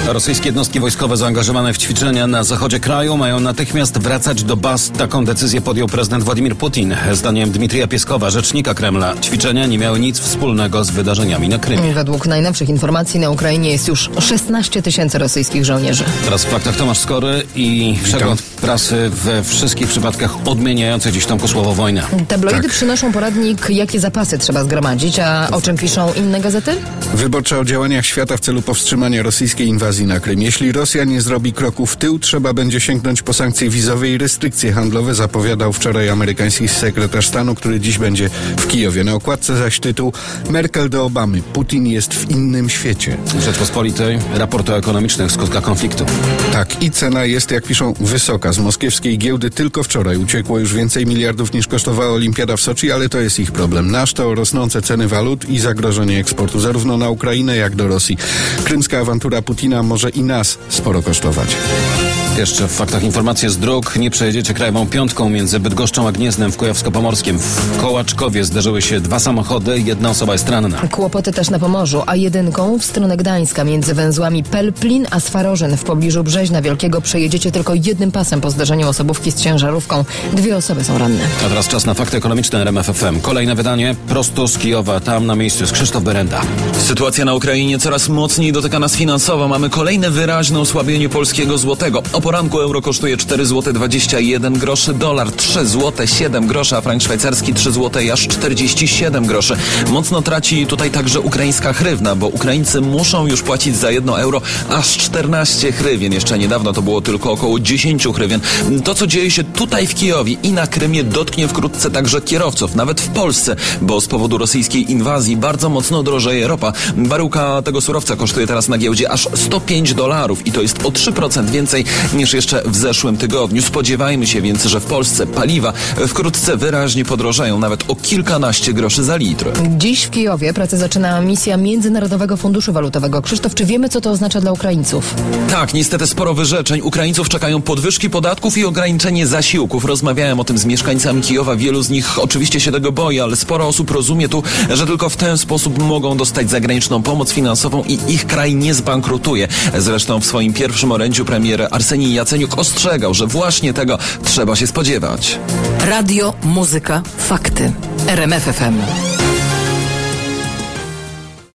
Rosyjskie jednostki wojskowe zaangażowane w ćwiczenia na zachodzie kraju mają natychmiast wracać do baz. Taką decyzję podjął prezydent Władimir Putin. Zdaniem Dmitrija Pieskowa, rzecznika Kremla, ćwiczenia nie miały nic wspólnego z wydarzeniami na Krymie. Według najnowszych informacji na Ukrainie jest już 16 000 rosyjskich żołnierzy. Teraz w faktach Tomasz Skory i przegląd prasy we wszystkich przypadkach odmieniających dziś Tomku słowo wojnę. Tabloidy przynoszą poradnik, jakie zapasy trzeba zgromadzić, a o czym piszą inne gazety? Wyborcza o działaniach świata w celu powstrzymania rosyjskiej inwazji na Krym. Jeśli Rosja nie zrobi kroku w tył, trzeba będzie sięgnąć po sankcje wizowe i restrykcje handlowe, zapowiadał wczoraj amerykański sekretarz stanu, który dziś będzie w Kijowie. Na okładce zaś tytuł: Merkel do Obamy. Putin jest w innym świecie. Rzeczpospolitej, raport o ekonomicznych skutkach konfliktu. Tak, i cena jest, jak piszą, wysoka. Z moskiewskiej giełdy tylko wczoraj uciekło już więcej miliardów niż kosztowała olimpiada w Soczi, ale to jest ich problem. Nasz to rosnące ceny walut i zagrożenie eksportu zarówno na Ukrainę, jak do Rosji. Krymska awantura Putina może i nas sporo kosztować. Jeszcze w faktach informacje z dróg. Nie przejedziecie krajową piątką między Bydgoszczą a Gnieznem w Kujawsko-Pomorskim. W Kołaczkowie zderzyły się dwa samochody, jedna osoba jest ranna. Kłopoty też na Pomorzu, A1 w stronę Gdańska między węzłami Pelplin a Swarożyn w pobliżu Brzeźna Wielkiego przejedziecie tylko jednym pasem po zderzeniu osobówki z ciężarówką. 2 osoby są ranne. A teraz czas na fakty ekonomiczne RMF FM. Kolejne wydanie prosto z Kijowa. Tam na miejscu jest Krzysztof Berenda. Sytuacja na Ukrainie coraz mocniej dotyka nas finansowo. Mamy kolejne wyraźne osłabienie polskiego złotego. O poranku euro kosztuje 4,21 zł, dolar 3,07 zł, a frank szwajcarski 3 zł i aż 47 groszy. Mocno traci tutaj także ukraińska hrywna, bo Ukraińcy muszą już płacić za 1 euro aż 14 hrywien. Jeszcze niedawno to było tylko około 10 hrywien. To, co dzieje się tutaj w Kijowie i na Krymie, dotknie wkrótce także kierowców, nawet w Polsce, bo z powodu rosyjskiej inwazji bardzo mocno drożeje ropa. Baryłka tego surowca kosztuje teraz na giełdzie aż $105 i to jest o 3% więcej niż jeszcze w zeszłym tygodniu. Spodziewajmy się więc, że w Polsce paliwa wkrótce wyraźnie podrożeją, nawet o kilkanaście groszy za litr. Dziś w Kijowie pracę zaczyna misja Międzynarodowego Funduszu Walutowego. Krzysztof, czy wiemy, co to oznacza dla Ukraińców? Tak, niestety sporo wyrzeczeń. Ukraińców czekają podwyżki podatków i ograniczenie zasiłków. Rozmawiałem o tym z mieszkańcami Kijowa. Wielu z nich oczywiście się tego boi, ale sporo osób rozumie tu, że tylko w ten sposób mogą dostać zagraniczną pomoc finansową i ich kraj nie zbankrutuje. Zresztą w swoim pierwszym orędziu premier Arsenij Jaceniuk ostrzegał, że właśnie tego trzeba się spodziewać. Radio, muzyka, fakty. RMF FM.